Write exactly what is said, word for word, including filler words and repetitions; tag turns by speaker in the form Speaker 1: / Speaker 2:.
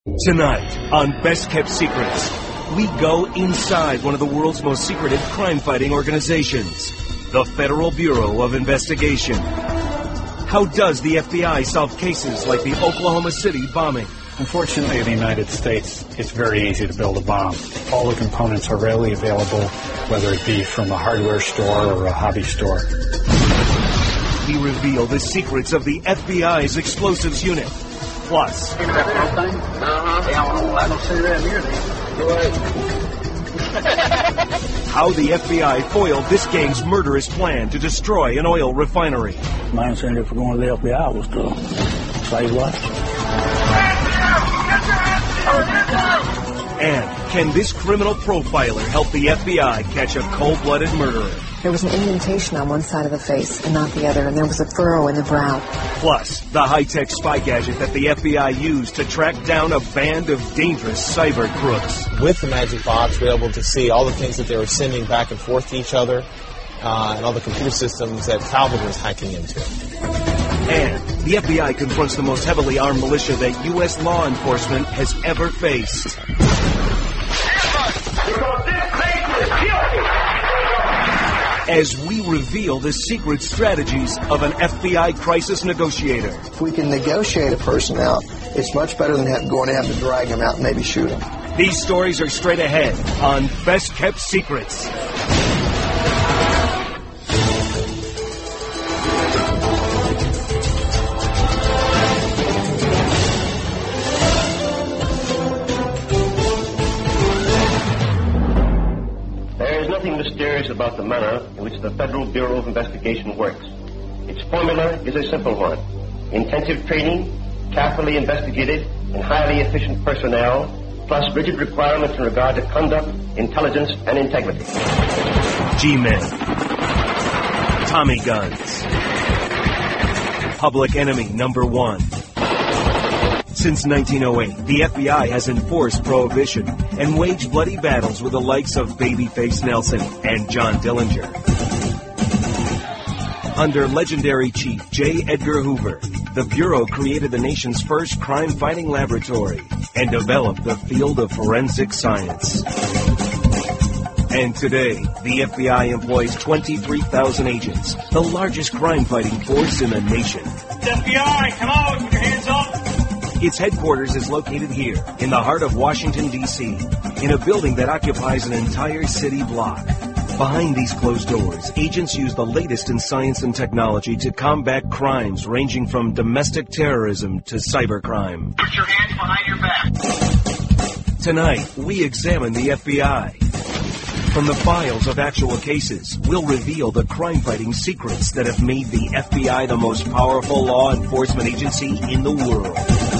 Speaker 1: Tonight on Best Kept Secrets, we go inside one of the world's most secretive crime-fighting organizations, the Federal Bureau of Investigation. How does the F B I solve cases like the Oklahoma City bombing?
Speaker 2: Unfortunately, in the United States, it's very easy to build a bomb. All the components are readily available, whether it be from a hardware store or a hobby store.
Speaker 1: We reveal the secrets of the F B I's explosives unit. Plus, how the F B I foiled this gang's murderous plan to destroy an oil refinery.
Speaker 3: My incentive for going to the F B I was to save lives.
Speaker 1: And can this criminal profiler help the F B I catch a cold-blooded murderer?
Speaker 4: There was an indentation on one side of the face and not the other, and there was a furrow in the brow.
Speaker 1: Plus, the high-tech spy gadget that the F B I used to track down a band of dangerous cyber crooks.
Speaker 5: With the Magic Box, we were able to see all the things that they were sending back and forth to each other, uh, and all the computer systems that Calvin was hacking into.
Speaker 1: And the F B I confronts the most heavily armed militia that U S law enforcement has ever faced. As we reveal the secret strategies of an F B I crisis negotiator.
Speaker 6: If we can negotiate a person out, it's much better than have, going to have to drag them out and maybe shoot them.
Speaker 1: These stories are straight ahead on Best Kept Secrets.
Speaker 7: Mysterious about the manner in which the Federal Bureau of Investigation works. Its formula is a simple one. Intensive training, carefully investigated, and highly efficient personnel, plus rigid requirements in regard to conduct, intelligence, and integrity.
Speaker 1: G-men. Tommy guns. Public enemy number one. Since nineteen oh eight, the F B I has enforced prohibition and waged bloody battles with the likes of Babyface Nelson and John Dillinger. Under legendary Chief J. Edgar Hoover, the Bureau created the nation's first crime-fighting laboratory and developed the field of forensic science. And today, the F B I employs twenty-three thousand agents, the largest crime-fighting force in the nation.
Speaker 8: F B I, come on, put your hands up!
Speaker 1: Its headquarters is located here, in the heart of Washington, D C, in a building that occupies an entire city block. Behind these closed doors, agents use the latest in science and technology to combat crimes ranging from domestic terrorism to cybercrime.
Speaker 8: Put your hands behind your back.
Speaker 1: Tonight, we examine the F B I. From the files of actual cases, we'll reveal the crime-fighting secrets that have made the F B I the most powerful law enforcement agency in the world.